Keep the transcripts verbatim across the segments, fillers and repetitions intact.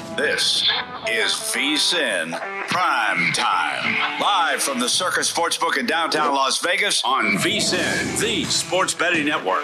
This is VSiN Prime Time. Live from the Circus Sportsbook in downtown Las Vegas on VSiN, the sports betting network.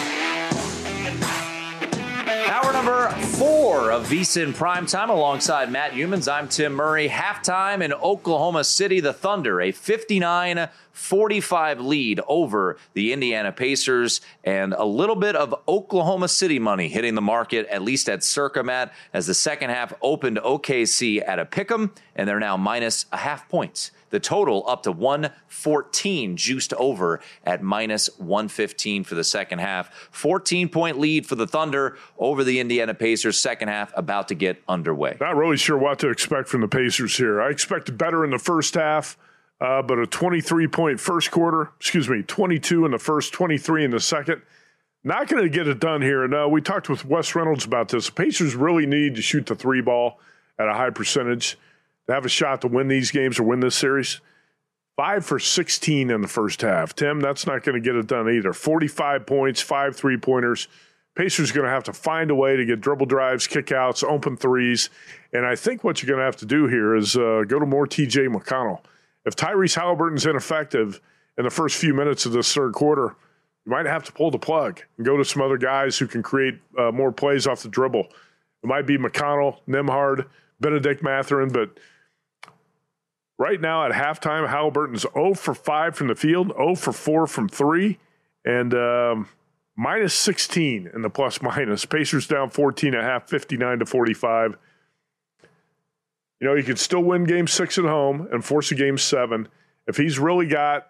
Hour number four of VSiN Primetime alongside Matt Youmans. I'm Tim Murray. Halftime in Oklahoma City, the Thunder, a fifty-nine forty-five lead over the Indiana Pacers, and a little bit of Oklahoma City money hitting the market, at least at Circa, Matt, as the second half opened O K C at a pick'em, and they're now minus a half point. The total up to one fourteen, juiced over at minus one fifteen for the second half. fourteen-point lead for the Thunder over the Indiana Pacers. Second half about to get underway. Not really sure what to expect from the Pacers here. I expected better in the first half, uh, but a twenty-three-point first quarter, excuse me, twenty-two in the first, twenty-three in the second. Not going to get it done here. No, we talked with Wes Reynolds about this. The Pacers really need to shoot the three ball at a high percentage to have a shot to win these games or win this series. Five for sixteen in the first half. Tim, that's not going to get it done either. forty-five points, five three-pointers. Pacers going to have to find a way to get dribble drives, kickouts, open threes. And I think what you're going to have to do here is uh, go to more T J McConnell. If Tyrese Halliburton's ineffective in the first few minutes of this third quarter, you might have to pull the plug and go to some other guys who can create uh, more plays off the dribble. It might be McConnell, Nembhard, Benedict Mathurin, but right now at halftime, Halliburton's zero for five from the field, zero for four from three, and um, minus sixteen in the plus minus. Pacers down fourteen at half, fifty-nine to forty-five. You know, you could still win game six at home and force a game seven. If he's really got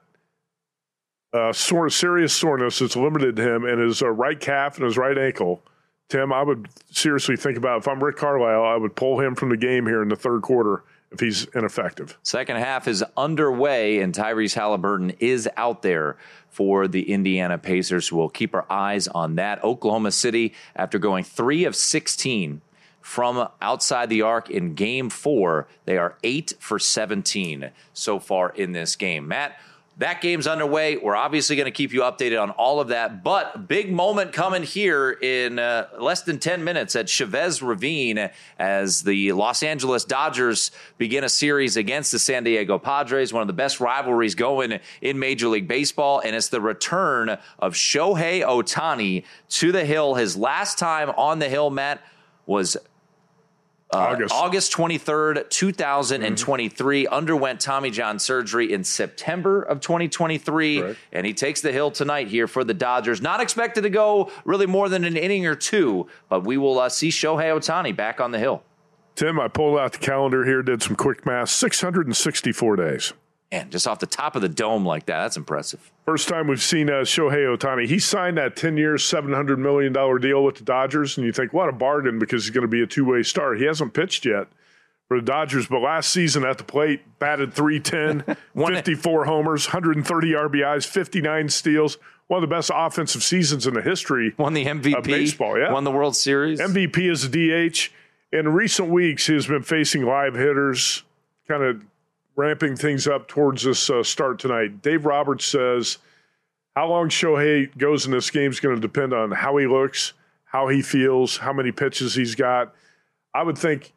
uh, sort of serious soreness that's limited him in his uh, right calf and his right ankle, Tim, I would seriously think about, if I'm Rick Carlisle, I would pull him from the game here in the third quarter if he's ineffective. Second half is underway, and Tyrese Halliburton is out there for the Indiana Pacers. We'll keep our eyes on that. Oklahoma City, after going three of sixteen from outside the arc in game four, they are eight for seventeen so far in this game. Matt, that game's underway. We're obviously going to keep you updated on all of that, but big moment coming here in uh, less than ten minutes at Chavez Ravine as the Los Angeles Dodgers begin a series against the San Diego Padres, one of the best rivalries going in Major League Baseball, and it's the return of Shohei Ohtani to the Hill. His last time on the Hill, Matt, was Uh, August. August twenty-third, two thousand twenty-three, mm-hmm. underwent Tommy John surgery in September of twenty twenty-three, right. And he takes the hill tonight here for the Dodgers. Not expected to go really more than an inning or two, but we will uh, see Shohei Ohtani back on the hill. Tim, I pulled out the calendar here, did some quick math, six hundred sixty-four days. And just off the top of the dome like that, that's impressive. First time we've seen uh, Shohei Ohtani. He signed that ten-year, seven hundred million dollars deal with the Dodgers, and you think, what a bargain, because he's going to be a two-way star. He hasn't pitched yet for the Dodgers, but last season at the plate, batted three ten, fifty-four homers, one hundred thirty R B Is, fifty-nine steals. One of the best offensive seasons in the history Won the M V P, of baseball. Yeah. Won the World Series. M V P as a D H. In recent weeks, he has been facing live hitters, kind of ramping things up towards this uh, start tonight. Dave Roberts says how long Shohei goes in this game is going to depend on how he looks, how he feels, how many pitches he's got. I would think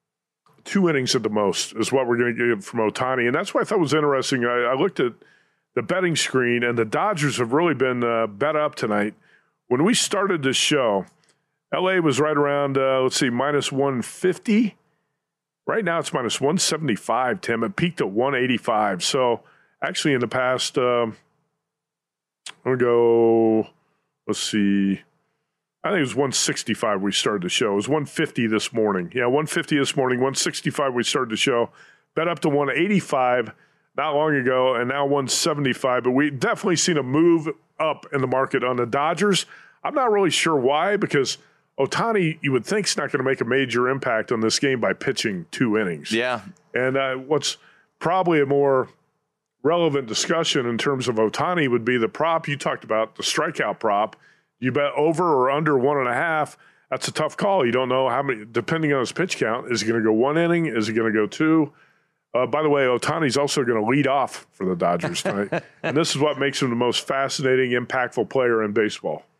two innings at the most is what we're going to get from Ohtani. And that's why I thought was interesting. I, I looked at the betting screen, and the Dodgers have really been uh, bet up tonight. When we started this show, L A was right around, uh, let's see, minus one fifty. Right now it's minus one seventy-five, Tim. It peaked at one eighty-five. So actually in the past, um, I'm going to go, let's see, I think it was one sixty-five we started the show. It was one fifty this morning. Yeah, one fifty this morning, one sixty-five we started the show. Bet up to one eighty-five not long ago, and now one seventy-five. But we've definitely seen a move up in the market on the Dodgers. I'm not really sure why, because Ohtani, you would think, is not going to make a major impact on this game by pitching two innings. Yeah. And uh, what's probably a more relevant discussion in terms of Ohtani would be the prop. You talked about the strikeout prop. You bet over or under one and a half. That's a tough call. You don't know how many, depending on his pitch count. Is he going to go one inning? Is he going to go two? Uh, by the way, Ohtani's also going to lead off for the Dodgers tonight. And this is what makes him the most fascinating, impactful player in baseball.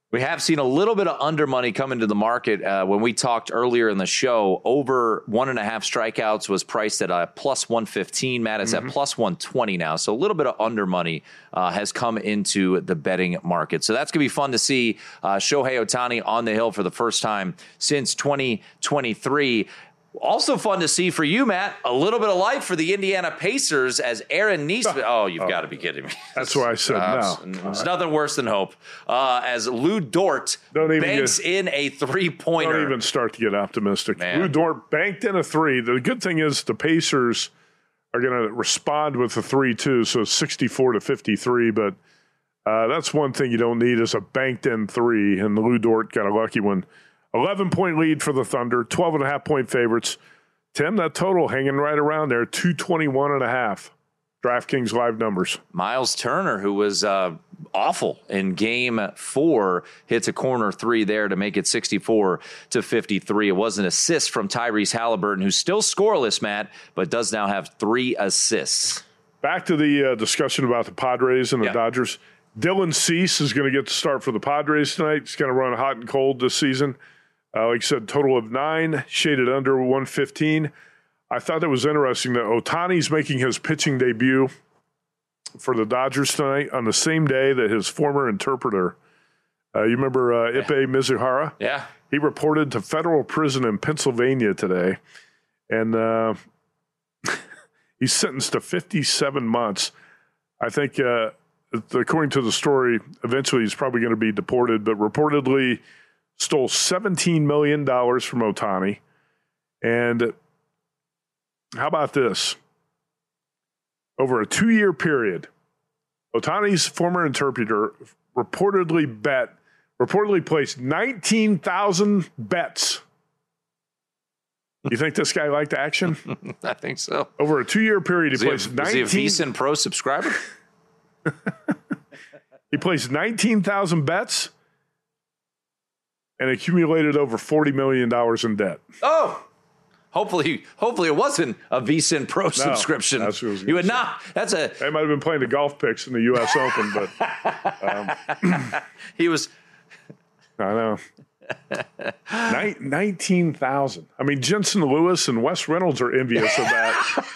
We have seen a little bit of under money come into the market. Uh, when we talked earlier in the show, over one and a half strikeouts was priced at a plus one fifteen. Matt, it's mm-hmm. at plus one twenty now. So a little bit of under money uh, has come into the betting market. So that's going to be fun to see uh, Shohei Ohtani on the hill for the first time since twenty twenty-three. Also fun to see for you, Matt, a little bit of life for the Indiana Pacers as Aaron Nesmith. Oh, you've oh, got to be kidding me. That's why I said uh, no. There's nothing worse than hope. Uh, as Lou Dort banks get, in a three-pointer. Don't even start to get optimistic. Man. Lou Dort banked in a three. The good thing is the Pacers are going to respond with a three, too, so sixty-four to fifty-three. But uh, that's one thing you don't need is a banked-in three, and Lou Dort got a lucky one. eleven-point lead for the Thunder, twelve and a half point favorites. Tim, that total hanging right around there, two twenty-one and a half. DraftKings live numbers. Miles Turner, who was uh, awful in game four, hits a corner three there to make it sixty-four to fifty-three. It was an assist from Tyrese Halliburton, who's still scoreless, Matt, but does now have three assists. Back to the uh, discussion about the Padres and the yeah. Dodgers. Dylan Cease is going to get the start for the Padres tonight. He's going to run hot and cold this season. Uh, like I said, total of nine, shaded under one fifteen. I thought it was interesting that Ohtani's making his pitching debut for the Dodgers tonight on the same day that his former interpreter, uh, you remember uh, Ippei yeah. Mizuhara? Yeah. He reported to federal prison in Pennsylvania today, and uh, he's sentenced to fifty-seven months. I think, uh, according to the story, eventually he's probably going to be deported, but reportedly stole seventeen million dollars from Ohtani. And how about this? Over a two-year period, Ohtani's former interpreter reportedly bet, reportedly placed nineteen thousand bets. You think this guy liked action? I think so. Over a two-year period, he is placed he a, nineteen. Is he a VSiN Pro subscriber? He placed nineteen thousand bets and accumulated over forty million dollars in debt. Oh, hopefully, hopefully it wasn't a VSiN Pro no, subscription. That's what I was you would say. Not. That's a. They might have been playing the golf picks in the U S Open, but um, he was. I know. Nin- nineteen thousand. I mean, Jensen Lewis and Wes Reynolds are envious of that.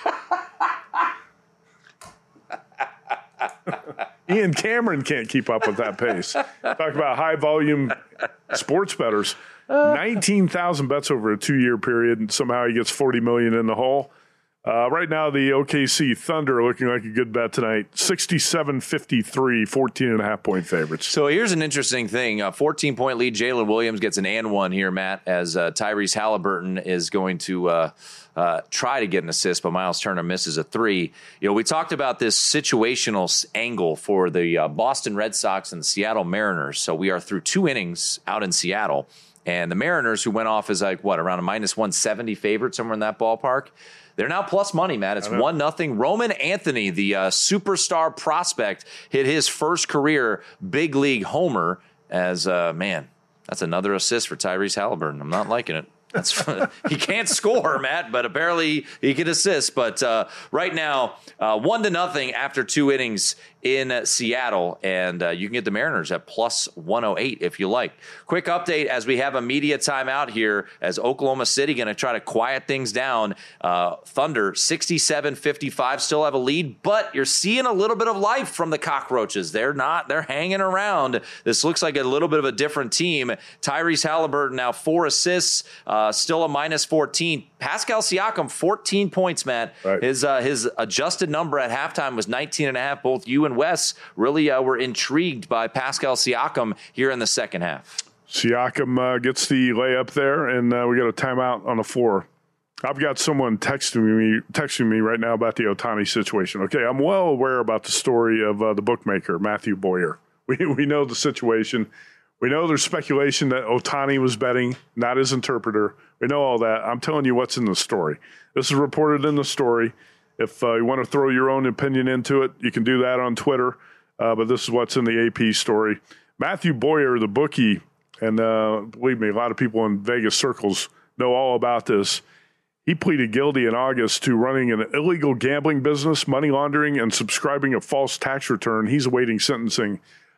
Ian Cameron can't keep up with that pace. Talk about high volume sports bettors. nineteen thousand bets over a two-year period, and somehow he gets forty million dollars in the hole. Uh, right now, the O K C Thunder are looking like a good bet tonight. sixty-seven fifty-three, fourteen and a half point favorites. So here's an interesting thing. A fourteen-point lead. Jalen Williams gets an and one here, Matt, as uh, Tyrese Halliburton is going to uh, uh, try to get an assist, but Miles Turner misses a three. You know, we talked about this situational angle for the uh, Boston Red Sox and the Seattle Mariners. So we are through two innings out in Seattle. And the Mariners, who went off as like, what, around a minus one seventy favorite, somewhere in that ballpark, they're now plus money, Matt. It's one nothing. Roman Anthony, the uh, superstar prospect, hit his first career big league homer as, uh, man, that's another assist for Tyrese Halliburton. I'm not liking it. That's he can't score, Matt, but apparently he can assist. But uh, right now, uh, one to nothing after two innings in Seattle, and uh, you can get the Mariners at plus one oh eight if you like. Quick update as we have a media timeout here as Oklahoma City going to try to quiet things down. Uh, Thunder sixty-seven fifty-five still have a lead, but you're seeing a little bit of life from the Cockroaches. They're not, they're hanging around. This looks like a little bit of a different team. Tyrese Halliburton now four assists, uh, still a minus fourteen. Pascal Siakam, fourteen points, Matt. Right. His uh, his adjusted number at halftime was nineteen and a half. Both you and Wes really uh, were intrigued by Pascal Siakam here in the second half. Siakam uh, gets the layup there, and uh, we got a timeout on the floor. I've got someone texting me texting me right now about the Ohtani situation. Okay, I'm well aware about the story of uh, the bookmaker, Matthew Boyer. We we know the situation. We know there's speculation that Ohtani was betting, not his interpreter. We know all that. I'm telling you what's in the story. This is reported in the story. If uh, you want to throw your own opinion into it, you can do that on Twitter. Uh, but this is what's in the A P story. Matthew Boyer, the bookie, and uh, believe me, a lot of people in Vegas circles know all about this. He pleaded guilty in August to running an illegal gambling business, money laundering, and subscribing a false tax return. He's awaiting sentencing.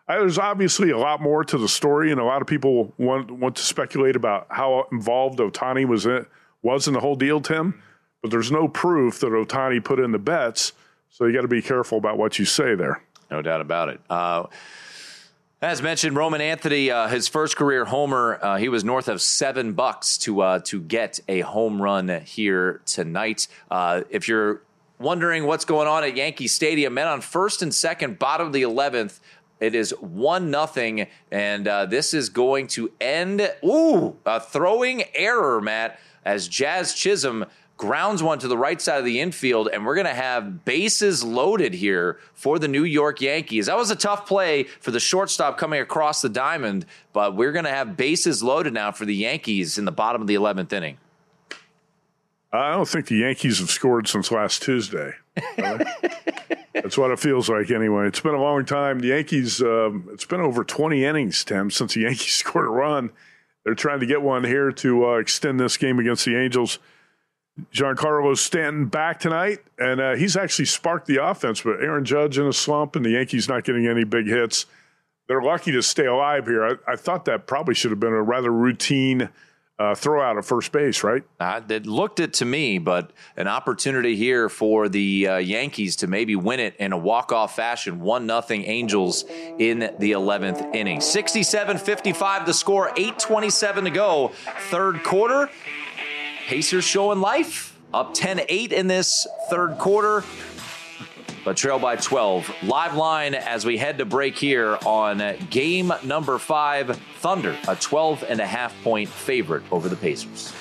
I, there's obviously a lot more to the story, and a lot of people want want to speculate about how involved Ohtani was in, was in the whole deal, Tim. But there's no proof that Ohtani put in the bets, so you got to be careful about what you say there. No doubt about it. Uh, as mentioned, Roman Anthony, uh, his first career homer, uh, he was north of seven bucks to uh, to get a home run here tonight. Uh, if you're wondering what's going on at Yankee Stadium, men on first and second, bottom of the eleventh. It is one nothing, and uh, this is going to end. Ooh, a throwing error, Matt, as Jazz Chisholm grounds one to the right side of the infield, and we're going to have bases loaded here for the New York Yankees. That was a tough play for the shortstop coming across the diamond, but we're going to have bases loaded now for the Yankees in the bottom of the eleventh inning. I don't think the Yankees have scored since last Tuesday. That's what it feels like anyway. It's been a long time. The Yankees, um, it's been over twenty innings, Tim, since the Yankees scored a run. They're trying to get one here to uh, extend this game against the Angels. Giancarlo Stanton back tonight, and uh, he's actually sparked the offense, but Aaron Judge in a slump, and the Yankees not getting any big hits. They're lucky to stay alive here. I, I thought that probably should have been a rather routine Uh, throw out at first base, right? Uh, it looked it to me, but an opportunity here for the uh, Yankees to maybe win it in a walk-off fashion. one nothing Angels in the eleventh inning. sixty-seven fifty-five the score, eight twenty-seven to go. Third quarter, Pacers showing life. Up ten eight in this third quarter, but trail by twelve. Live line as we head to break here on game number five. Thunder, a twelve and a half point favorite over the Pacers.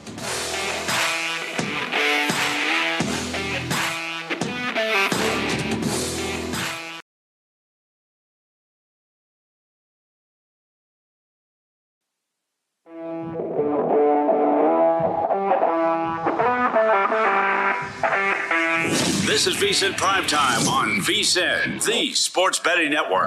This is VSiN Primetime on VSiN, the Sports Betting Network.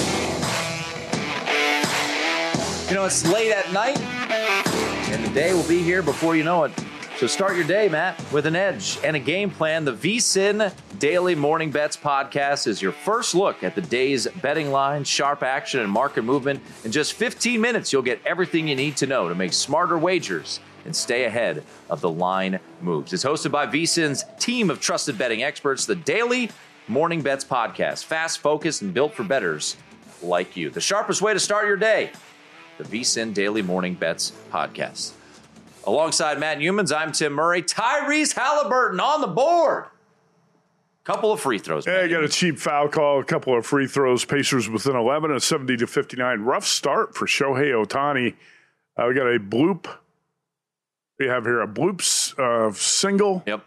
You know, it's late at night, and the day will be here before you know it. So start your day, Matt, with an edge and a game plan. The VSiN Daily Morning Bets podcast is your first look at the day's betting lines, sharp action, and market movement. In just fifteen minutes, you'll get everything you need to know to make smarter wagers and stay ahead of the line moves. It's hosted by VSiN's team of trusted betting experts, the Daily Morning Bets podcast. Fast, focused, and built for bettors like you. The sharpest way to start your day, the VSiN Daily Morning Bets podcast. Alongside Matt Humans, I'm Tim Murray. Tyrese Halliburton on the board. Couple of free throws. Yeah, got a cheap foul call, a couple of free throws. Pacers within eleven at seventy to fifty-nine. Rough start for Shohei Ohtani. Uh, we got a bloop. We have here a bloops uh, single. Yep.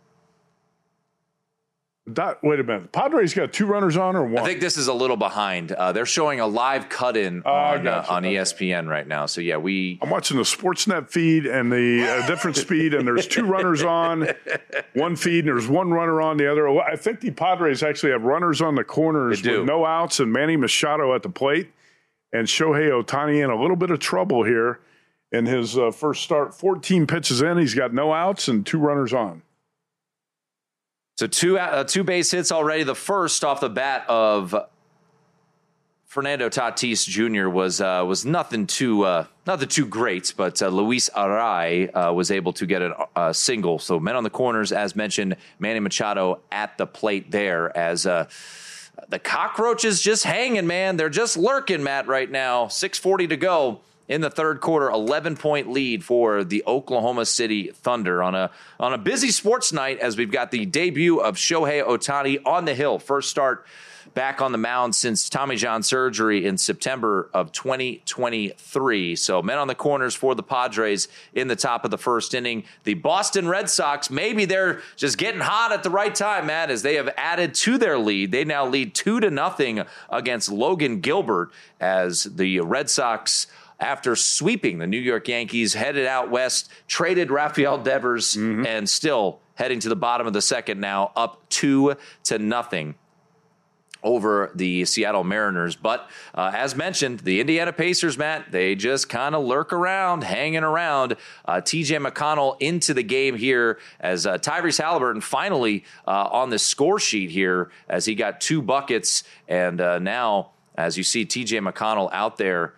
That, wait a minute. Padres got two runners on or one? I think this is a little behind. Uh, they're showing a live cut-in oh, on, uh, on okay. E S P N right now. So, yeah, we... I'm watching the Sportsnet feed and the uh, different speed, and there's two runners on one feed, and there's one runner on the other. I think the Padres actually have runners on the corners with no outs, and Manny Machado at the plate, and Shohei Ohtani in a little bit of trouble here in his uh, first start. fourteen pitches in, he's got no outs and two runners on. So two uh, two base hits already. The first off the bat of Fernando Tatis Junior was uh, was nothing too uh, nothing too great, but uh, Luis Arraez uh, was able to get a, a single. So men on the corners, as mentioned, Manny Machado at the plate there as uh, the cockroaches just hanging, man. They're just lurking, Matt, right now. six forty to go. In the third quarter, eleven-point lead for the Oklahoma City Thunder on a on a busy sports night as we've got the debut of Shohei Ohtani on the hill. First start back on the mound since Tommy John surgery in September of twenty twenty-three. So men on the corners for the Padres in the top of the first inning. The Boston Red Sox, maybe they're just getting hot at the right time, Matt, as they have added to their lead. They now lead two to nothing against Logan Gilbert as the Red Sox, after sweeping the New York Yankees, headed out west, traded Rafael Devers, mm-hmm. and still heading to the bottom of the second now, up two to nothing over the Seattle Mariners. But uh, as mentioned, the Indiana Pacers, Matt, they just kind of lurk around, hanging around. Uh, T J McConnell into the game here as uh, Tyrese Halliburton finally uh, on the score sheet here as he got two buckets and uh, now as you see T J McConnell out there.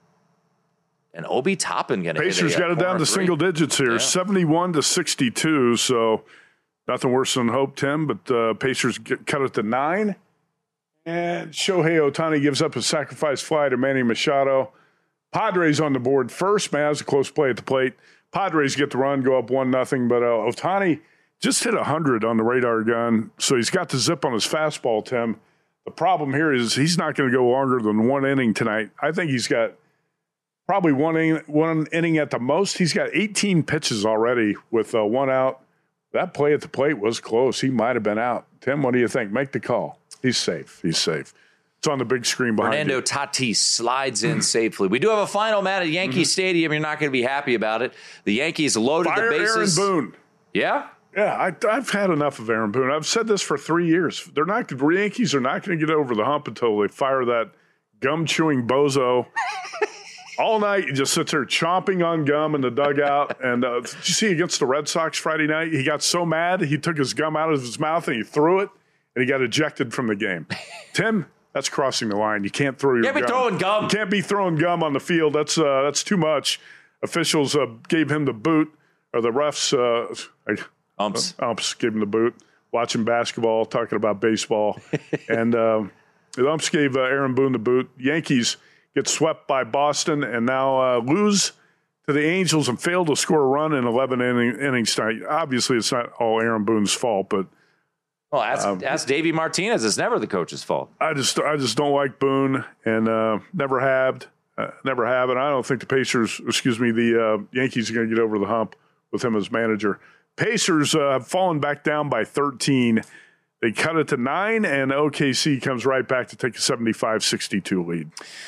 And Obi Toppin going to hit a Pacers got it down to three. single digits here, Yeah. seventy-one to sixty-two. So nothing worse than hope, Tim. But uh, Pacers get, cut it to nine. And Shohei Ohtani gives up a sacrifice fly to Manny Machado. Padres on the board first. Man, that was a close play at the plate. Padres get the run, go up one nothing. But uh, Ohtani just hit one hundred on the radar gun. So he's got the zip on his fastball, Tim. The problem here is he's not going to go longer than one inning tonight. I think he's got probably one inning, one inning at the most. He's got eighteen pitches already with uh, one out. That play at the plate was close. He might have been out. Tim, what do you think? Make the call. He's safe. He's safe. It's on the big screen behind Fernando you. Tatis slides in safely. We do have a final, Matt, at Yankee mm-hmm. Stadium. You're not going to be happy about it. The Yankees loaded Fire the bases. Aaron Boone. Yeah? Yeah, I, I've had enough of Aaron Boone. I've said this for three years. They're not. The Yankees are not going to get over the hump until they fire that gum-chewing bozo. All night, he just sits there chomping on gum in the dugout. And uh, did you see against the Red Sox Friday night? He got so mad, he took his gum out of his mouth and he threw it, and he got ejected from the game. Tim, that's crossing the line. You can't throw your can't gum. be throwing gum. You can't be throwing gum on the field. That's uh, that's too much. Officials uh, gave him the boot, or the refs, uh, I, umps. Uh, umps gave him the boot. Watching basketball, talking about baseball, and uh, the umps gave uh, Aaron Boone the boot. Yankees get swept by Boston and now uh, lose to the Angels and fail to score a run in eleven inning, innings tonight. Obviously, it's not all Aaron Boone's fault, but well, ask, um, ask Davey Martinez. It's never the coach's fault. I just, I just don't like Boone, and uh, never have, uh, never have, and I don't think the Pacers, excuse me, the uh, Yankees are going to get over the hump with him as manager. Pacers uh, have fallen back down by thirteen. They cut it to nine, and O K C comes right back to take a seventy-five sixty-two lead.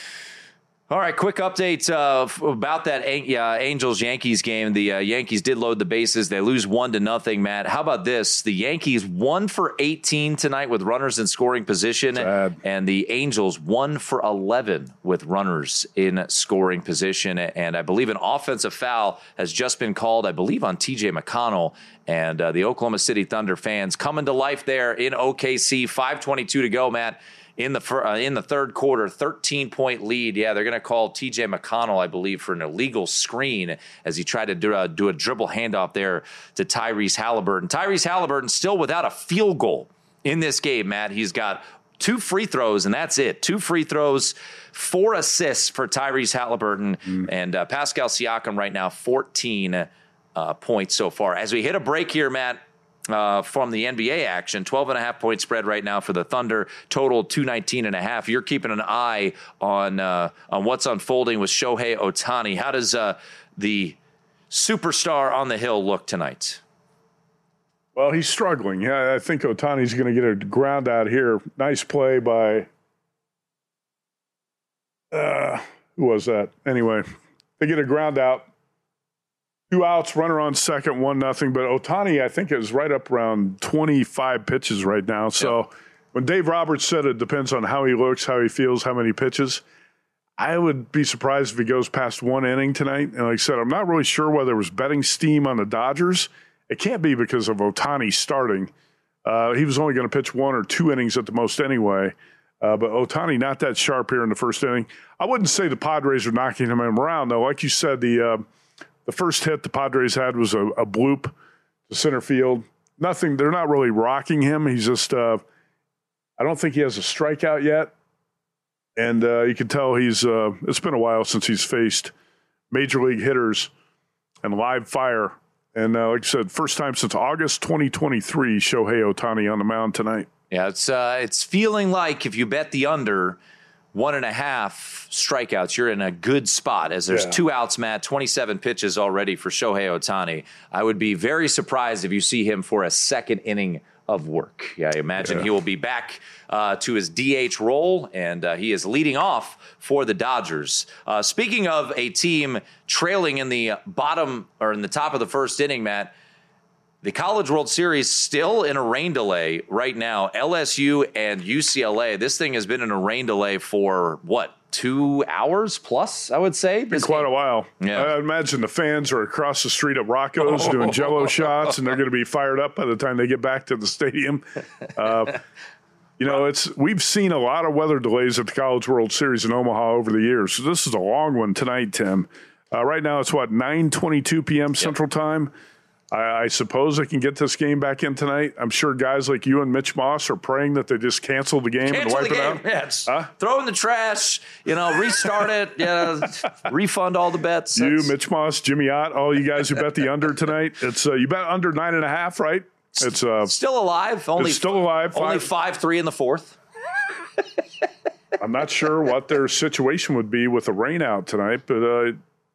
All right, quick update uh, about that uh, Angels-Yankees game. The uh, Yankees did load the bases. They lose one to nothing, Matt. How about this? The Yankees one for eighteen tonight with runners in scoring position, Sad. And the Angels one for eleven with runners in scoring position. And I believe an offensive foul has just been called, I believe, on T J McConnell. And uh, the Oklahoma City Thunder fans coming to life there in O K C. five twenty-two to go, Matt. In the fir- uh, in the third quarter, thirteen-point lead. Yeah, they're going to call T J McConnell, I believe, for an illegal screen as he tried to do a, do a dribble handoff there to Tyrese Halliburton. Tyrese Halliburton still without a field goal in this game, Matt. He's got two free throws, and that's it. Two free throws, four assists for Tyrese Halliburton. Mm. And uh, Pascal Siakam right now, fourteen uh, points so far. As we hit a break here, Matt, Uh, from the N B A action, twelve and a half point spread right now for the Thunder, total two nineteen and a half. You're keeping an eye on uh, on what's unfolding with Shohei Ohtani. How does uh, the superstar on the hill look tonight? Well, he's struggling. Yeah, I think Ohtani's going to get a ground out here. Nice play by uh, who was that? Anyway, they get a ground out. Two outs, runner on second, one nothing. But Ohtani, I think, is right up around twenty-five pitches right now. So yep. When Dave Roberts said it depends on how he looks, how he feels, how many pitches, I would be surprised if he goes past one inning tonight. And like I said, I'm not really sure whether it was betting steam on the Dodgers. It can't be because of Ohtani starting. Uh, he was only going to pitch one or two innings at the most anyway. Uh, but Ohtani not that sharp here in the first inning. I wouldn't say the Padres are knocking him around, though. Like you said, the uh, the first hit the Padres had was a, a bloop to center field. Nothing. They're not really rocking him. He's just uh, – I don't think he has a strikeout yet. And uh, you can tell he's uh, – it's been a while since he's faced major league hitters and live fire. And uh, like I said, first time since August twenty twenty-three, Shohei Ohtani on the mound tonight. Yeah, it's uh, it's feeling like if you bet the under one and a half strikeouts, you're in a good spot as there's yeah. two outs, Matt, twenty-seven pitches already for Shohei Ohtani. I would be very surprised if you see him for a second inning of work. Yeah, I imagine yeah. he will be back uh, to his D H role, and uh, he is leading off for the Dodgers. Uh, speaking of a team trailing in the bottom or in the top of the first inning, Matt, the College World Series still in a rain delay right now. L S U and U C L A. This thing has been in a rain delay for what? Two hours plus, I would say. Been quite game. a while. Yeah. I imagine the fans are across the street at Rocco's doing Jello shots, and they're going to be fired up by the time they get back to the stadium. Uh, You know, it's we've seen a lot of weather delays at the College World Series in Omaha over the years. So this is a long one tonight, Tim. Uh, right now it's, what, nine twenty-two p.m. Yep. Central Time? I, I suppose they can get this game back in tonight. I'm sure guys like you and Mitch Moss are praying that they just cancel the game cancel and wipe the game. it out. Yes. Huh? Throw in the trash, you know, restart it, yeah, refund all the bets. You, That's... Mitch Moss, Jimmy Ott, all you guys who bet the under tonight. It's uh, you bet under nine and a half, right? It's uh, still alive. Only it's still alive. Only five three in the fourth. I'm not sure what their situation would be with the rain out tonight, but uh,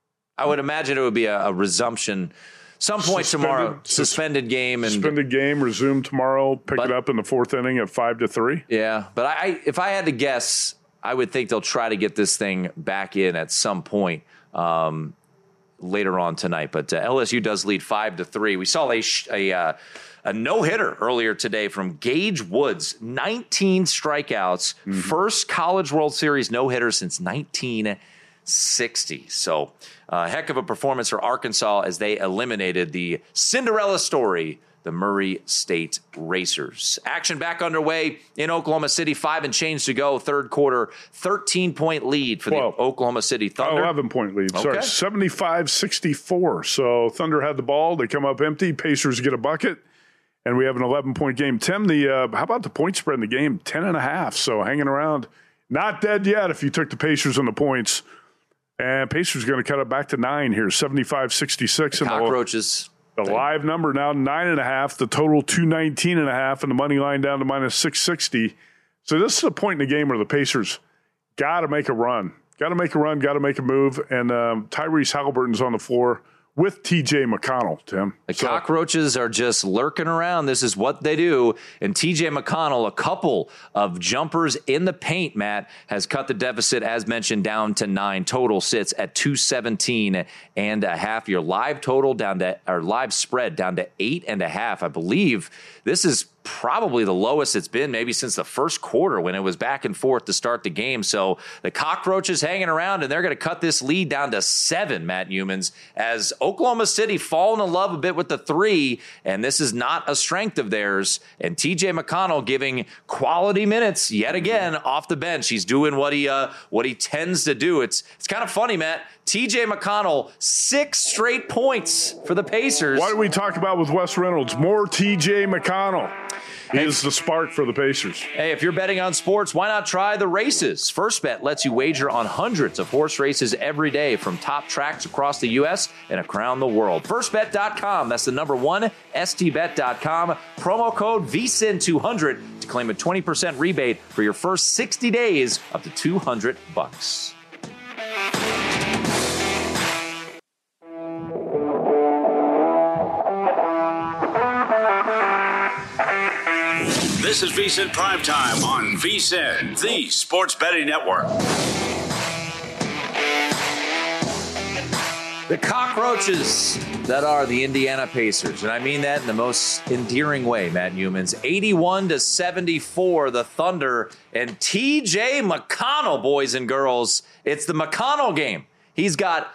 I would imagine it would be a, a resumption some point suspended, tomorrow. Suspended game and suspended game resume tomorrow. Pick but, it up in the fourth inning at five to three. Yeah, but I, if I had to guess, I would think they'll try to get this thing back in at some point um, later on tonight. But uh, L S U does lead five to three. We saw a a, uh, a no hitter earlier today from Gage Woods. nineteen strikeouts, mm-hmm. first College World Series no hitter since nineteen sixty. So, uh, heck of a performance for Arkansas as they eliminated the Cinderella story, the Murray State Racers. Action back underway in Oklahoma City. Five and change to go. Third quarter, thirteen-point lead for twelve. The Oklahoma City Thunder. eleven-point lead. Okay. Sorry, seventy-five sixty-four. So Thunder had the ball. They come up empty. Pacers get a bucket. And we have an eleven-point game. Tim, the uh, how about the point spread in the game? ten and a half. So hanging around. Not dead yet if you took the Pacers on the points. And Pacers going to cut it back to nine here, seventy-five sixty-six. The cockroaches. The, the live number now nine and a half. The total two nineteen and a half, and the money line down to minus six sixty. So this is a point in the game where the Pacers got to make a run, got to make a run, got to make a move. And um, Tyrese Halliburton's on the floor with T J McConnell, Tim. The so, cockroaches are just lurking around. This is what they do. And T J McConnell, a couple of jumpers in the paint, Matt, has cut the deficit, as mentioned, down to nine. Total sits at two seventeen and a half. Your live total down to, or live spread down to eight and a half. I believe this is probably the lowest it's been maybe since the first quarter when it was back and forth to start the game. So the cockroaches hanging around, and they're going to cut this lead down to seven, Matt Humans, as Oklahoma City falling in love a bit with the three, and this is not a strength of theirs. And T J McConnell giving quality minutes yet again off the bench. He's doing what he uh, what he tends to do. It's it's kind of funny, Matt. T J McConnell, six straight points for the Pacers. What do we talk about with Wes Reynolds? More T J McConnell. He hey, is the spark for the Pacers. Hey, if you're betting on sports, why not try the races? First Bet lets you wager on hundreds of horse races every day from top tracks across the U S and around the world. first bet dot com. That's the number one, S T bet dot com. Promo code V S I N two hundred to claim a twenty percent rebate for your first sixty days up to two hundred bucks. This is V S I N Primetime on V S I N, the Sports Betting Network. The cockroaches that are the Indiana Pacers, and I mean that in the most endearing way, Matt Humans. eighty-one to seventy-four, the Thunder, and T J McConnell, boys and girls. It's the McConnell game. He's got...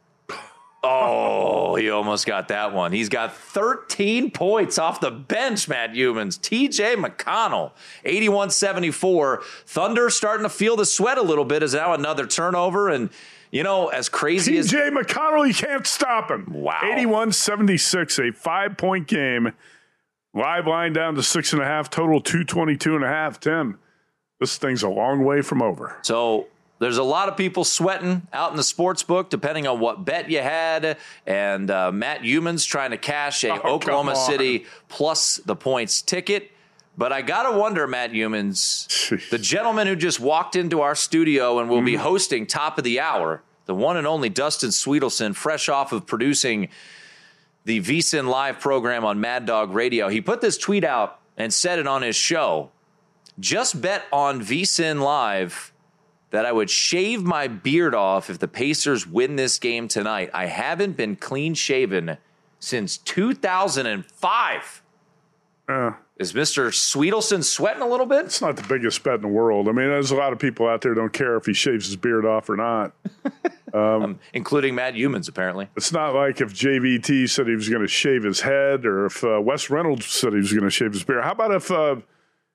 Oh, he almost got that one. He's got thirteen points off the bench, Matt Humans. T J McConnell, eighty-one seventy-four. Thunder starting to feel the sweat a little bit as now another turnover. And, you know, as crazy as... T J McConnell, you can't stop him. Wow. eighty-one seventy-six, a five-point game. Live line down to six and a half, total two twenty-two and a half. Tim, this thing's a long way from over. So... there's a lot of people sweating out in the sports book, depending on what bet you had. And uh, Matt Humans trying to cash a oh, Oklahoma City plus the points ticket. But I got to wonder, Matt Humans, Jeez. the gentleman who just walked into our studio and will mm. be hosting Top of the Hour, the one and only Dustin Sweetelson, fresh off of producing the V S I N Live program on Mad Dog Radio. He put this tweet out and said it on his show. Just bet on V S I N Live that I would shave my beard off if the Pacers win this game tonight. I haven't been clean shaven since two thousand five. Uh, Is Mister Sweetelson sweating a little bit? It's not the biggest bet in the world. I mean, there's a lot of people out there who don't care if he shaves his beard off or not. Um, um, including Matt Humans, apparently. It's not like if J V T said he was going to shave his head or if uh, Wes Reynolds said he was going to shave his beard. How about if... Uh,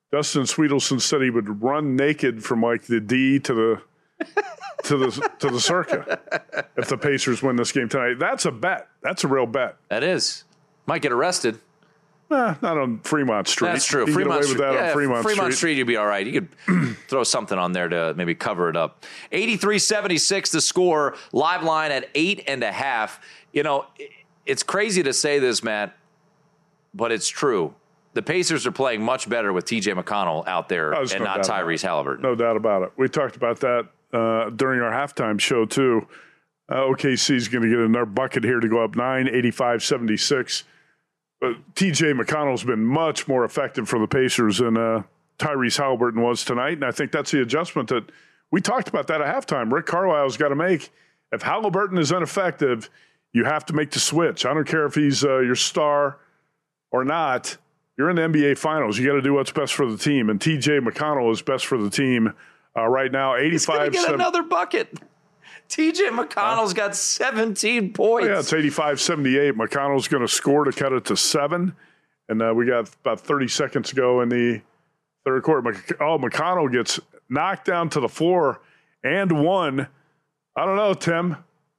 Dustin Sweetelson said he would run naked from like the D to the to the to the circa if the Pacers win this game tonight. That's a bet. That's a real bet. That is. Might get arrested. Nah, not on Fremont Street. That's true. You Fremont get away with that yeah, on Fremont, Fremont Street. Street. You'd be all right. You could throw something on there to maybe cover it up. eighty-three seventy-six the score. Live line at eight and a half. You know, it's crazy to say this, Matt, but it's true. The Pacers are playing much better with T J McConnell out there oh, and no not Tyrese Halliburton. No doubt about it. We talked about that uh, during our halftime show, too. Uh, O K C is going to get another bucket here to go up nine, eighty-five seventy-six. But T J McConnell's been much more effective for the Pacers than uh, Tyrese Halliburton was tonight, and I think that's the adjustment that we talked about that at halftime. Rick Carlisle's got to make. If Halliburton is ineffective, you have to make the switch. I don't care if he's uh, your star or not. You're in the N B A Finals. You got to do what's best for the team, and T J McConnell is best for the team uh, right now. eighty-five. He's going to get seven- another bucket. T J McConnell's got seventeen points. Oh, yeah, it's eighty-five seventy-eight. McConnell's going to score to cut it to seven. And uh, we got about thirty seconds to go in the third quarter. Oh, McConnell gets knocked down to the floor and one. I don't know, Tim.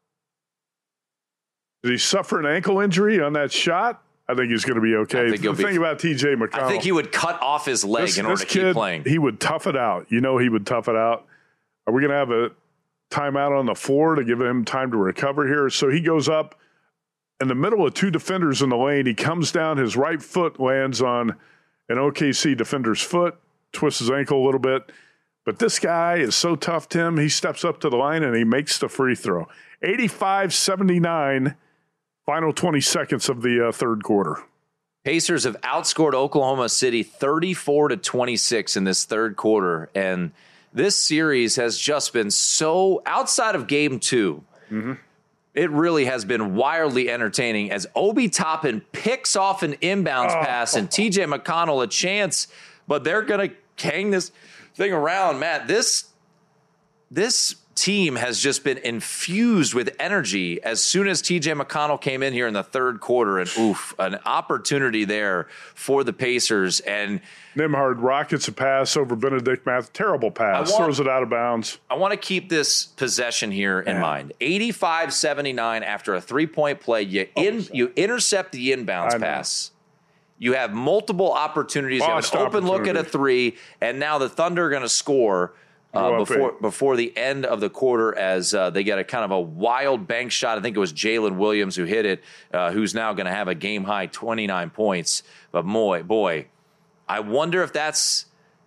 Did he suffer an ankle injury on that shot? I think he's going to be okay. The thing be, about T J McConnell. I think he would cut off his leg this, in order to kid, keep playing. He would tough it out. You know he would tough it out. Are we going to have a timeout on the floor to give him time to recover here? So he goes up in the middle of two defenders in the lane. He comes down. His right foot lands on an O K C defender's foot, twists his ankle a little bit. But this guy is so tough, Tim. He steps up to the line and he makes the free throw. eighty-five seventy-nine, final twenty seconds of the uh, third quarter. Pacers have outscored Oklahoma City thirty-four to twenty-six in this third quarter, and this series has just been so, outside of game two, mm-hmm. it really has been wildly entertaining as Obi Toppin picks off an inbounds oh. pass and T J McConnell a chance, but they're going to hang this thing around. Matt, this this team has just been infused with energy as soon as T J McConnell came in here in the third quarter, and oof, an opportunity there for the Pacers. And Nembhard rockets a pass over Benedict Math. Terrible pass. Want, throws it out of bounds. I want to keep this possession here in yeah. mind. eighty-five seventy-nine after a three-point play. You in, you intercept the inbounds pass. You have multiple opportunities. You have an open look at a three, and now the Thunder are going to score uh, before before the end of the quarter as uh, they get a kind of a wild bank shot. I think it was Jalen Williams who hit it, uh, who's now going to have a game-high twenty-nine points. But boy, boy, I wonder if that's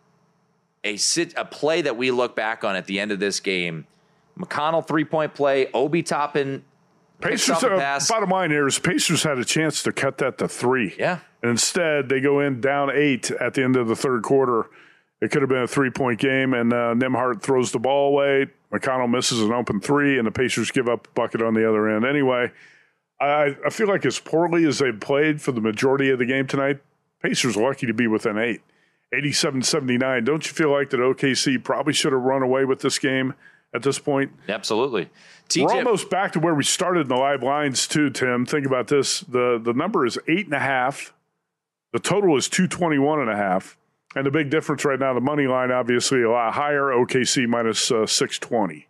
a sit, a play that we look back on at the end of this game. McConnell three-point play, Obi Toppin Pacers, uh, bottom line here is Pacers had a chance to cut that to three. Yeah. And instead, they go in down eight at the end of the third quarter. It could have been a three-point game, and uh, Nembhard throws the ball away. McConnell misses an open three, and the Pacers give up a bucket on the other end. Anyway, I, I feel like as poorly as they've played for the majority of the game tonight, Pacers are lucky to be within eight. eighty-seven seventy-nine. Don't you feel like that O K C probably should have run away with this game at this point? Absolutely. T J, we're almost back to where we started in the live lines too, Tim. Think about this. The the number is eight and a half. The total is two twenty-one and a half. And the big difference right now, the money line obviously a lot higher. O K C minus uh, six twenty.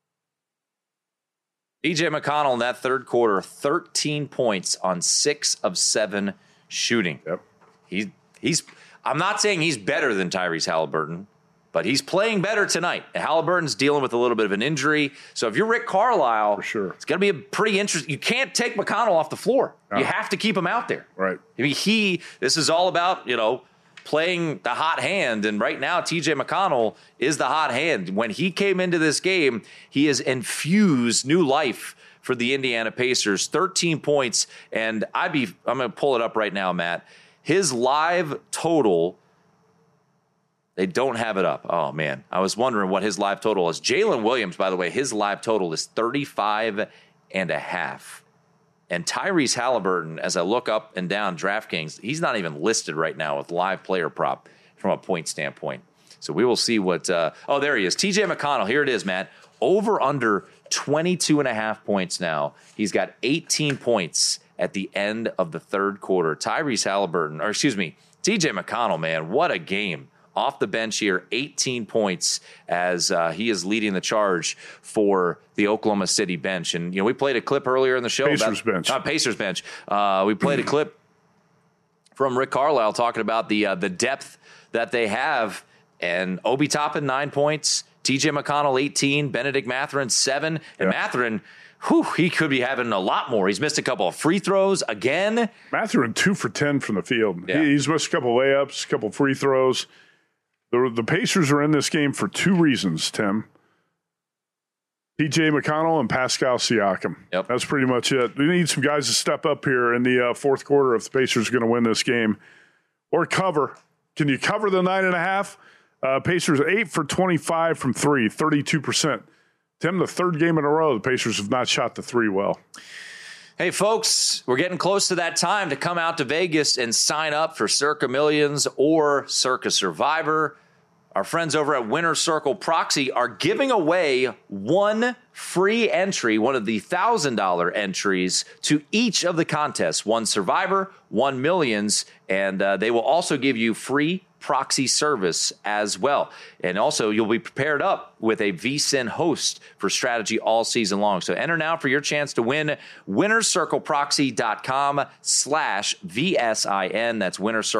T J McConnell in that third quarter, thirteen points on six of seven shooting. Yep. He's he's I'm not saying he's better than Tyrese Halliburton, but he's playing better tonight. Halliburton's dealing with a little bit of an injury. So if you're Rick Carlisle, for sure, it's going to be a pretty interesting. You can't take McConnell off the floor. No. You have to keep him out there. Right. I mean, he, this is all about, you know, playing the hot hand. And right now, T J McConnell is the hot hand. When he came into this game, he has infused new life for the Indiana Pacers. thirteen points. And I'd be, I'm going to pull it up right now, Matt. His live total, they don't have it up. Oh, man. I was wondering what his live total is. Jalen Williams, by the way, his live total is thirty-five and a half. And Tyrese Halliburton, as I look up and down DraftKings, he's not even listed right now with live player prop from a point standpoint. So we will see what uh, – oh, there he is. T J McConnell, here it is, Matt. Over under twenty-two and a half points now. He's got eighteen points at the end of the third quarter. Tyrese Halliburton – or excuse me, T J McConnell, man, what a game. off the bench here, eighteen points as uh, he is leading the charge for the Oklahoma City bench. And, you know, we played a clip earlier in the show. Pacers about, bench. Uh, Pacers bench. Uh, we played a clip from Rick Carlisle talking about the uh, the depth that they have. And Obi Toppin, nine points. T J McConnell, eighteen. Benedict Mathurin, seven. And yeah. Mathurin, whew, he could be having a lot more. He's missed a couple of free throws again. Mathurin, two for ten from the field. Yeah. He's missed a couple layups, a couple free throws. The, the Pacers are in this game for two reasons, Tim. T J McConnell and Pascal Siakam. Yep. That's pretty much it. We need some guys to step up here in the uh, fourth quarter if the Pacers are going to win this game. Or cover. Can you cover the nine and a half? Uh, Pacers eight for twenty-five from three, thirty-two percent. Tim, the third game in a row, the Pacers have not shot the three well. Hey, folks, we're getting close to that time to come out to Vegas and sign up for Circa Millions or Circa Survivor. Our friends over at Winner Circle Proxy are giving away one free entry, one of the one thousand dollars entries to each of the contests, one Survivor, one Millions, and uh, they will also give you free proxy service as well. And also, you'll be paired up with a V S I N host for strategy all season long. So enter now for your chance to win. winnercircleproxy.com slash VSIN. That's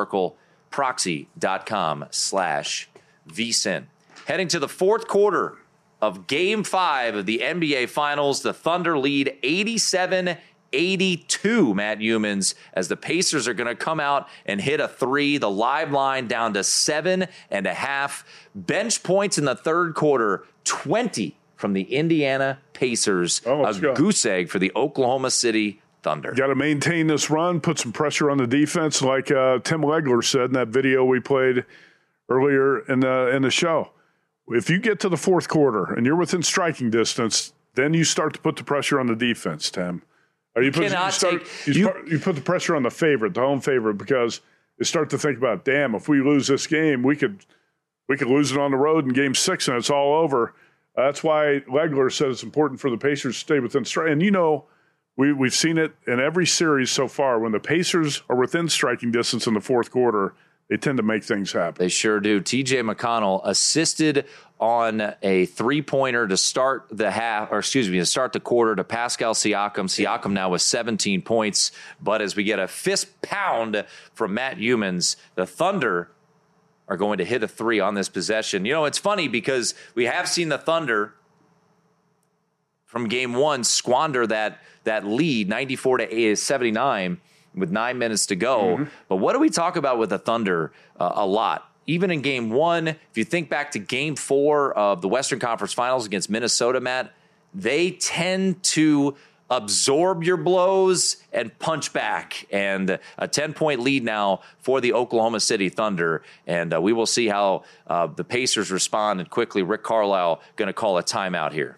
winnercircleproxy.com slash VSIN. Heading to the fourth quarter of Game five of the N B A Finals, the Thunder lead eighty-seven eighty-two, Matt Humans, as the Pacers are going to come out and hit a three. The live line down to seven and a half. Bench points in the third quarter, twenty from the Indiana Pacers. Oh, a go. goose egg for the Oklahoma City Thunder. Got to maintain this run, put some pressure on the defense, like uh, Tim Legler said in that video we played earlier in the in the show. If you get to the fourth quarter and you're within striking distance, then you start to put the pressure on the defense, Tim. Or you, put, you, start, take, you, you, start, you put the pressure on the favorite, the home favorite, because you start to think about, damn, if we lose this game, we could we could lose it on the road in game six and it's all over. Uh, that's why Legler said it's important for the Pacers to stay within strike. And, you know, we, we've seen it in every series so far. When the Pacers are within striking distance in the fourth quarter, they tend to make things happen. They sure do. T J McConnell assisted on a three-pointer to start the half, or excuse me, to start the quarter to Pascal Siakam. Siakam now with seventeen points. But as we get a fist pound from Matt Humans, the Thunder are going to hit a three on this possession. You know, it's funny because we have seen the Thunder from game one squander that that lead, ninety-four to seventy-nine, with nine minutes to go. Mm-hmm. But what do we talk about with the Thunder uh, a lot? Even in game one, if you think back to game four of the Western Conference Finals against Minnesota, Matt, they tend to absorb your blows and punch back. And a ten-point lead now for the Oklahoma City Thunder. And uh, we will see how uh, the Pacers respond. And quickly, Rick Carlisle going to call a timeout here.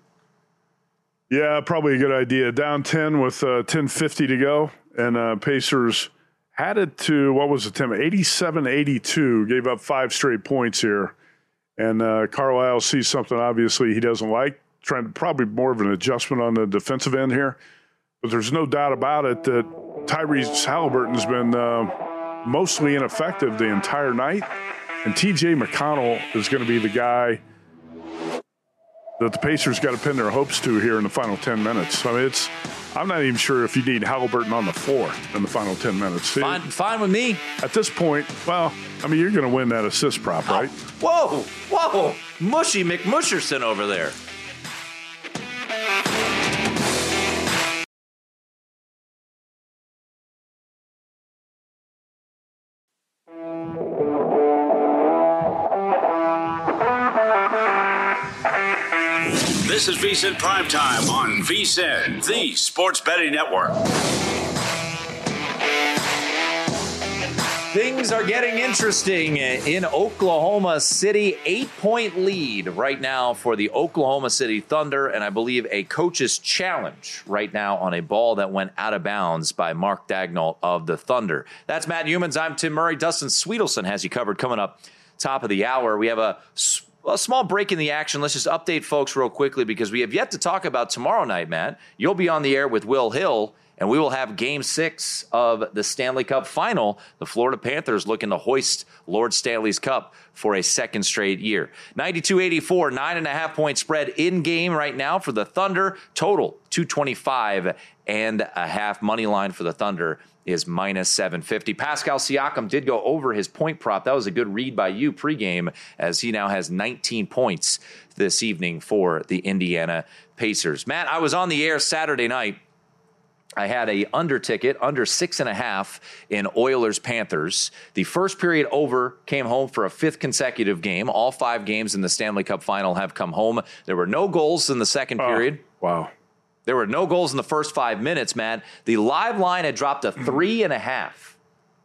Yeah, probably a good idea. Down ten with uh, ten fifty to go. And uh, Pacers had it to, what was it, Tim? eighty-seven eighty-two, gave up five straight points here. And uh, Carlisle sees something obviously he doesn't like, trying to probably more of an adjustment on the defensive end here. But there's no doubt about it that Tyrese Halliburton's been uh, mostly ineffective the entire night. And T J McConnell is going to be the guy that the Pacers got to pin their hopes to here in the final ten minutes. I mean, it's, I'm not even sure if you need Halliburton on the floor in the final ten minutes. See, fine, fine with me. At this point, well, I mean, you're going to win that assist prop, right? Oh, whoa, whoa, Mushy McMusherson over there. This is VSiN Primetime on VSiN, the Sports Betting Network. Things are getting interesting in Oklahoma City. Eight-point lead right now for the Oklahoma City Thunder, and I believe a coach's challenge right now on a ball that went out of bounds by Mark Dagnall of the Thunder. That's Matt Humans. I'm Tim Murray. Dustin Sweetelson has you covered coming up top of the hour. We have a A small break in the action. Let's just update folks real quickly because we have yet to talk about tomorrow night, Matt. You'll be on the air with Will Hill, And we will have game six of the Stanley Cup final. The Florida Panthers looking to hoist Lord Stanley's Cup for a second straight year. ninety-two eighty-four, nine and a half point spread in game right now for the Thunder. Total two twenty-five and a half. Money line for the Thunder is minus seven fifty. Pascal Siakam did go over his point prop. That was a good read by you pregame, as he now has nineteen points this evening for the Indiana Pacers. Matt, I was on the air Saturday night. I had a under ticket, under six and a half in Oilers Panthers. The first period over, came home for a fifth consecutive game. All five games in the Stanley Cup final have come home. There were no goals in the second oh, period. Wow. There were no goals in the first five minutes, man. The live line had dropped to three and a half.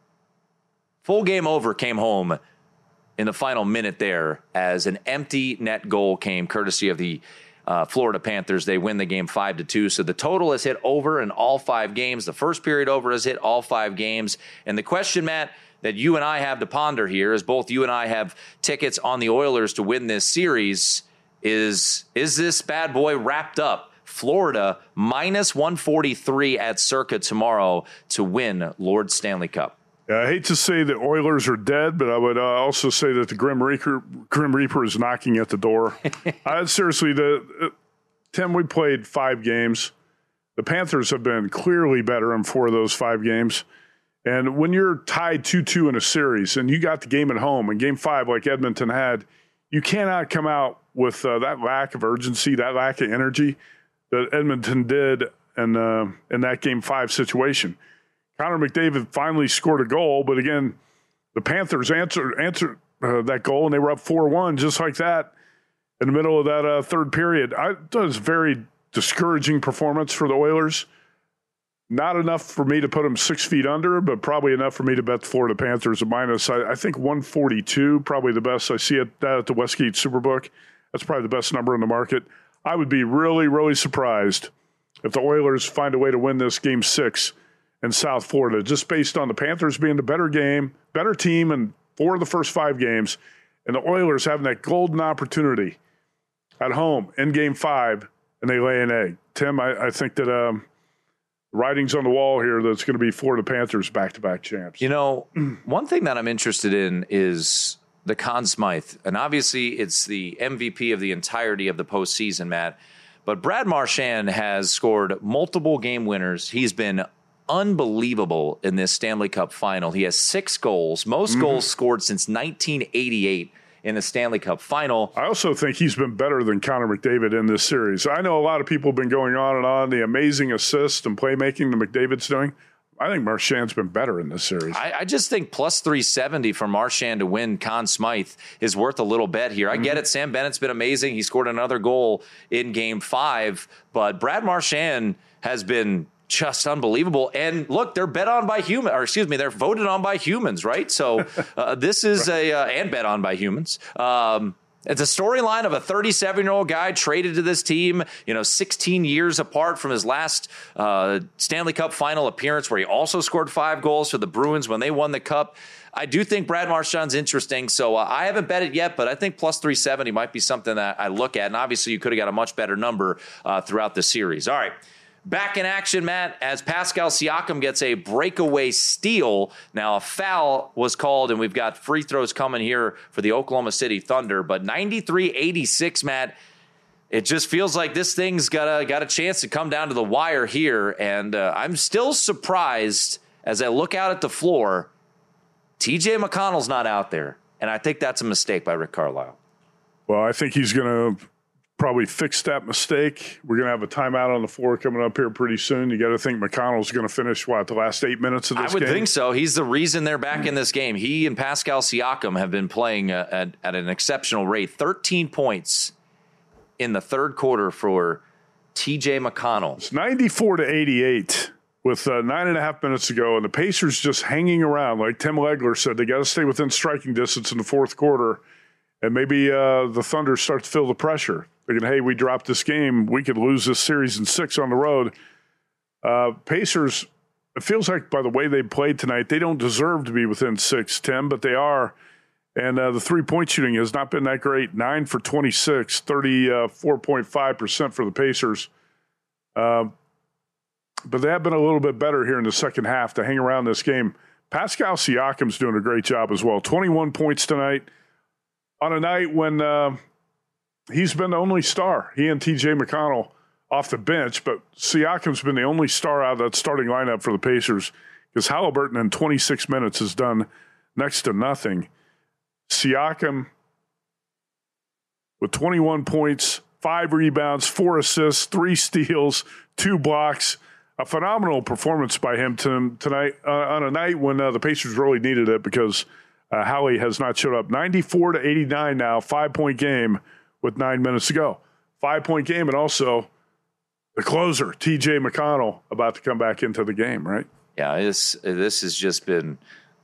Full game over came home in the final minute there as an empty net goal came courtesy of the uh, Florida Panthers. They win the game five to two. So the total has hit over in all five games. The first period over has hit all five games. And the question, Matt, that you and I have to ponder here, is both you and I have tickets on the Oilers to win this series, is, is this bad boy wrapped up? Florida minus one forty-three at Circa tomorrow to win Lord Stanley Cup. Yeah, I hate to say the Oilers are dead, but I would uh, also say that the Grim Reaper, Grim Reaper is knocking at the door. I seriously, the uh, Tim, we played five games. The Panthers have been clearly better in four of those five games. And when you're tied two two in a series and you got the game at home, and game five like Edmonton had, you cannot come out with uh, that lack of urgency, that lack of energy that Edmonton did in, uh, in that game five situation. Connor McDavid finally scored a goal, but again, the Panthers answered answered uh, that goal, and they were up four one just like that in the middle of that uh, third period. I thought it was a very discouraging performance for the Oilers. Not enough for me to put them six feet under, but probably enough for me to bet the Florida Panthers a minus, I, I think, one forty-two, probably the best. I see it that at the Westgate Superbook. That's probably the best number in the market. I would be really, really surprised if the Oilers find a way to win this game six in South Florida, just based on the Panthers being the better game, better team in four of the first five games, and the Oilers having that golden opportunity at home in game five, and they lay an egg. Tim, I, I think that um, writing's on the wall here that's going to be Florida Panthers back-to-back champs. You know, one thing that I'm interested in is the Conn Smythe, and obviously it's the M V P of the entirety of the postseason, Matt, but Brad Marchand has scored multiple game winners. He's been unbelievable in this Stanley Cup final. He has six goals, most mm-hmm. goals scored since nineteen eighty-eight in the Stanley Cup final. I also think he's been better than Connor McDavid in this series. I know a lot of people have been going on and on the amazing assist and playmaking that McDavid's doing. I think Marchand's been better in this series. I, I just think plus three seventy for Marchand to win Conn Smythe is worth a little bet here. I mm-hmm. get it. Sam Bennett's been amazing. He scored another goal in game five, but Brad Marchand has been just unbelievable. And look, they're bet on by human, or excuse me, they're voted on by humans, right? So uh, this is right. a, uh, and bet on by humans. Um, It's a storyline of a thirty-seven-year-old guy traded to this team, you know, sixteen years apart from his last uh, Stanley Cup final appearance, where he also scored five goals for the Bruins when they won the Cup. I do think Brad Marchand's interesting, so uh, I haven't bet it yet, but I think plus three seventy might be something that I look at, and obviously you could have got a much better number uh, throughout the series. All right. Back in action, Matt, as Pascal Siakam gets a breakaway steal. Now, a foul was called, and we've got free throws coming here for the Oklahoma City Thunder. But ninety-three eighty-six, Matt, it just feels like this thing's got a, got a chance to come down to the wire here. And uh, I'm still surprised as I look out at the floor. T J McConnell's not out there, and I think that's a mistake by Rick Carlisle. Well, I think he's going to probably fix that mistake. We're going to have a timeout on the floor coming up here pretty soon. You got to think McConnell's going to finish, what, the last eight minutes of this game? I would game? think so. He's the reason they're back in this game. He and Pascal Siakam have been playing uh, at, at an exceptional rate. thirteen points in the third quarter for T J McConnell. It's ninety-four to eighty-eight with uh, nine and a half minutes to go, and the Pacers just hanging around. Like Tim Legler said, they got to stay within striking distance in the fourth quarter, and maybe uh, the Thunder start to feel the pressure. Thinking, hey, we dropped this game, we could lose this series in six on the road. Uh, Pacers, it feels like by the way they played tonight, they don't deserve to be within six, Tim, but they are. And uh, the three-point shooting has not been that great. nine for twenty-six, thirty-four point five percent for the Pacers. Uh, but they have been a little bit better here in the second half to hang around this game. Pascal Siakam's doing a great job as well. twenty-one points tonight on a night when uh, he's been the only star. He and T J McConnell off the bench, but Siakam's been the only star out of that starting lineup for the Pacers because Halliburton in twenty-six minutes has done next to nothing. Siakam with twenty-one points, five rebounds, four assists, three steals, two blocks. A phenomenal performance by him to, tonight uh, on a night when uh, the Pacers really needed it because uh, Hallie has not showed up. ninety-four to eighty-nine now, five-point game with nine minutes to go. Five-point game, and also the closer, T J McConnell, about to come back into the game, right? Yeah, this, this has just been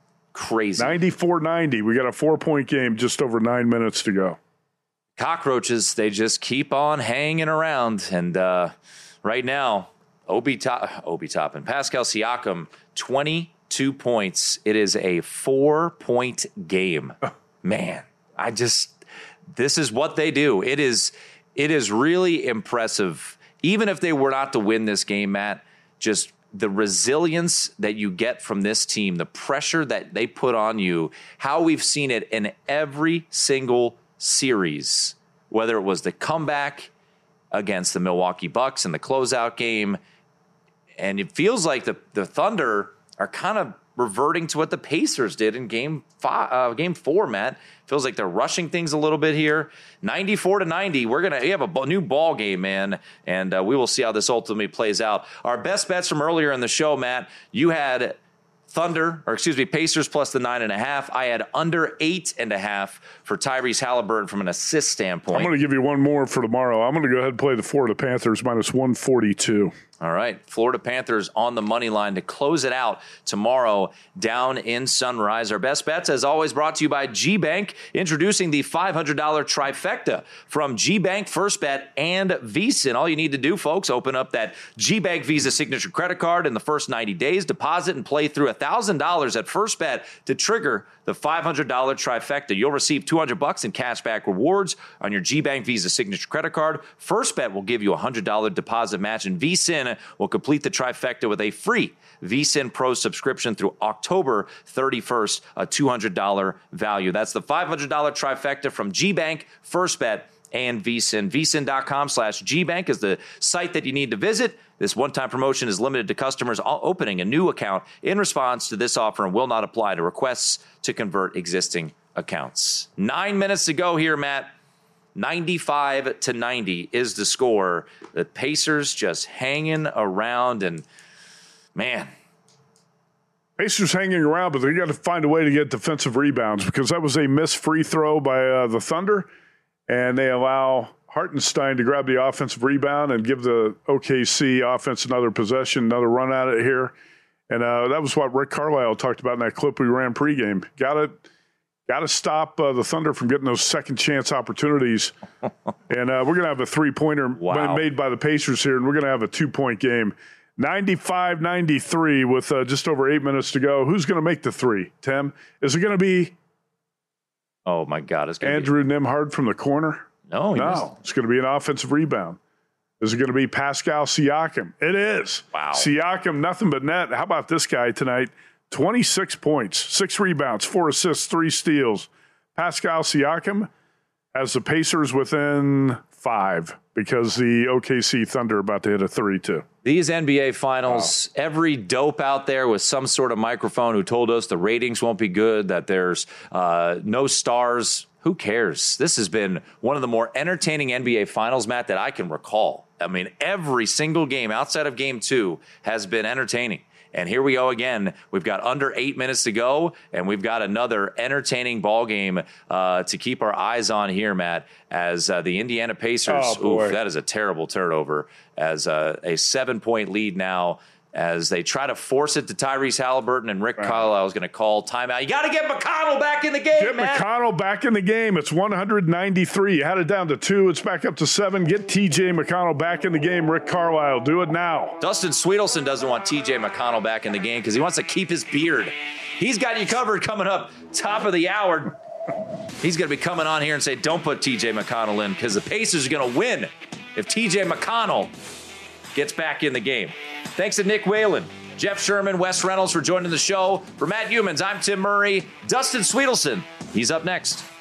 crazy. ninety-four ninety. We got a four-point game, just over nine minutes to go. Cockroaches, they just keep on hanging around. And uh, right now, Obi, Top, Obi Toppin, Pascal Siakam, twenty-two points. It is a four-point game. Man, I just, this is what they do. It is, it is really impressive. Even if they were not to win this game, Matt, just the resilience that you get from this team, the pressure that they put on you, how we've seen it in every single series, whether it was the comeback against the Milwaukee Bucks in the closeout game. And it feels like the, the Thunder are kind of reverting to what the Pacers did in game five, uh, game four, Matt. Feels like they're rushing things a little bit here. ninety-four to ninety. We're going to have a b- new ball game, man. And uh, we will see how this ultimately plays out. Our best bets from earlier in the show, Matt, you had Thunder, or excuse me, Pacers plus the nine and a half. I had under eight and a half for Tyrese Halliburton from an assist standpoint. I'm going to give you one more for tomorrow. I'm going to go ahead and play the Florida Panthers minus one forty-two. All right, Florida Panthers on the money line to close it out tomorrow down in Sunrise. Our best bets, as always, brought to you by G-Bank, introducing the five hundred dollars trifecta from G-Bank, First Bet, and VSiN. All you need to do, folks, open up that G-Bank Visa Signature Credit Card in the first ninety days, deposit and play through one thousand dollars at First Bet to trigger the five hundred dollars trifecta. You'll receive two hundred bucks in cashback rewards on your G-Bank Visa Signature Credit Card. First Bet will give you a one hundred dollars deposit match, and VSiN will complete the trifecta with a free VSiN Pro subscription through October thirty-first, a two hundred dollars value. That's the five hundred dollars trifecta from G-Bank, First Bet, and VSiN. VSiN.com slash G-Bank is the site that you need to visit. This one-time promotion is limited to customers opening a new account in response to this offer and will not apply to requests to convert existing accounts. Nine minutes to go here, Matt. ninety-five to ninety is the score. The Pacers just hanging around, and man. Pacers hanging around, but they got to find a way to get defensive rebounds because that was a missed free throw by uh, the Thunder, and they allow Hartenstein to grab the offensive rebound and give the O K C offense another possession, another run at it here. And uh, that was what Rick Carlisle talked about in that clip we ran pregame. Got to got to stop uh, the Thunder from getting those second chance opportunities. And uh, we're going to have a three-pointer wow. made by the Pacers here, and we're going to have a two-point game. ninety-five ninety-three with uh, just over eight minutes to go. Who's going to make the three, Tim? Is it going to be oh, my God. It's gonna Andrew be... Nembhard from the corner? No. No. Was... It's going to be an offensive rebound. Is it going to be Pascal Siakam? It is. Wow. Siakam, nothing but net. How about this guy tonight? twenty-six points, six rebounds, four assists, three steals. Pascal Siakam has the Pacers within five because the O K C Thunder are about to hit a three two. These N B A Finals, wow. Every dope out there with some sort of microphone who told us the ratings won't be good, that there's uh, no stars. Who cares? This has been one of the more entertaining N B A Finals, Matt, that I can recall. I mean, every single game outside of game two has been entertaining. And here we go again. We've got under eight minutes to go, and we've got another entertaining ball game uh, to keep our eyes on here, Matt, as uh, the Indiana Pacers, oh, oof, that is a terrible turnover, as uh, a seven-point lead now as they try to force it to Tyrese Halliburton, and Rick wow. Carlisle is going to call timeout. You got to get McConnell back in the game, Get man. McConnell back in the game. It's one ninety-three. You had it down to two. It's back up to seven. Get T J McConnell back in the game, Rick Carlisle. Do it now. Dustin Sweetelson doesn't want T J McConnell back in the game because he wants to keep his beard. He's got you covered coming up top of the hour. He's going to be coming on here and say, don't put T J McConnell in because the Pacers are going to win if T J McConnell gets back in the game. Thanks to Nick Whalen, Jeff Sherman, Wes Reynolds for joining the show. For Matt Humans, I'm Tim Murray. Dustin Sweetelson, he's up next.